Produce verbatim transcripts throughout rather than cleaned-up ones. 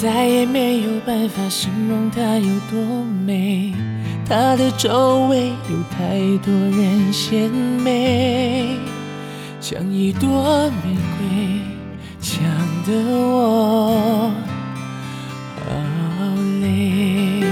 再也没有办法形容它有多美，它的周围有太多人献媚，像一朵玫瑰，呛得我好累。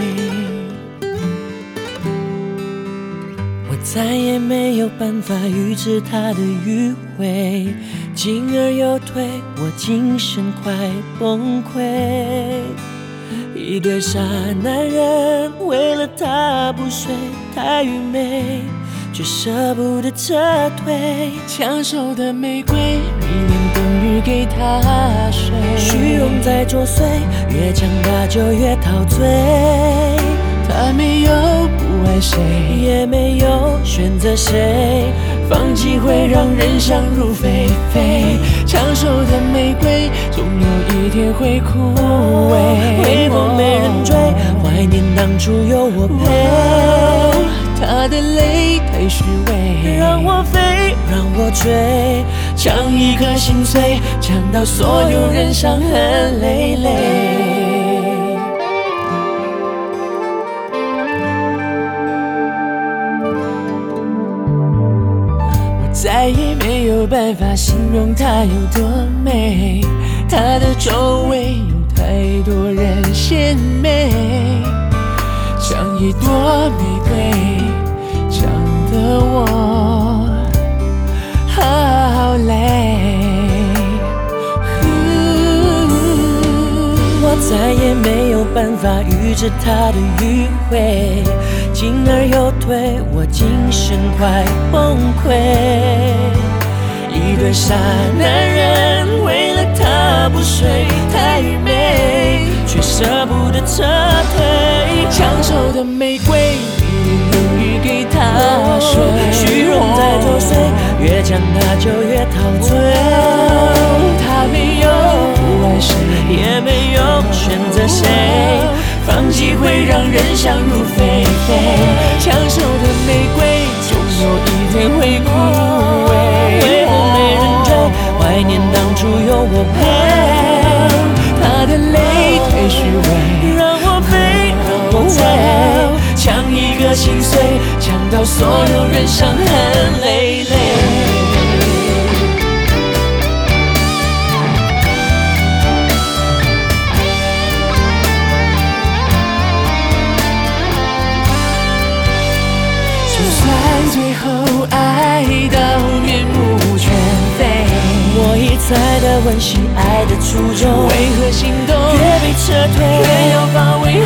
我再也没有办法预知它的迂回，进而又退，我精神快崩溃。一对傻男人为了他不睡，太愚昧，却舍不得撤退。抢手的玫瑰，迷恋等于给他睡，虚荣在作祟，越强大就越陶醉。他没有不爱谁，也没有选择谁，放弃会让人想入非非。抢手的玫瑰，总有一天会枯萎，回眸没人追，怀念当初有我陪。他的泪太虚伪，让我飞，让我追，抢一颗心碎，抢到所有人伤痕累累。再也没有办法形容它有多美，它的周围有太多人献媚，像一朵玫瑰，呛得我好累。我再也没有办法预知它的迂回，进而又退，我精神快崩溃。一对傻男人为了他不睡，太愚昧，却舍不得撤退。抢手的玫瑰，等于给他睡，虚荣在作祟，越强大就越陶醉。他没有不爱谁，也没有选择谁，放弃会让人想入非非。抢手的玫瑰，总有一天会枯萎，为我没人追，怀念当初有我陪。他的泪太虚伪，让我飞，让我追，抢一个心碎，抢到所有人伤痕累累。就算最后爱到面目全非，我一再的温习爱的初衷，为何心动越被撤退，越要发为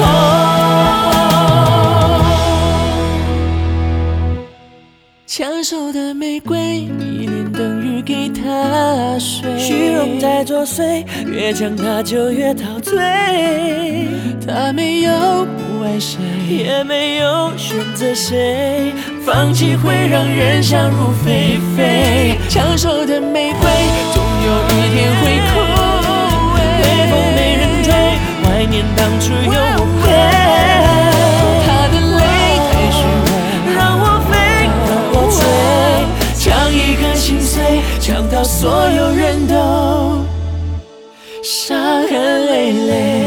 红。抢手的玫瑰，迷恋等于给他睡，虚荣在作祟，越强大就越陶醉。他没有不爱谁，也没有选择谁，放弃会让人想入非非。抢手的玫瑰，总有一天会枯萎，微风没人追，怀念当初有我陪。他的泪太虚伪，让我飞，让我追，抢一颗心碎，抢到所有人都伤痕累累。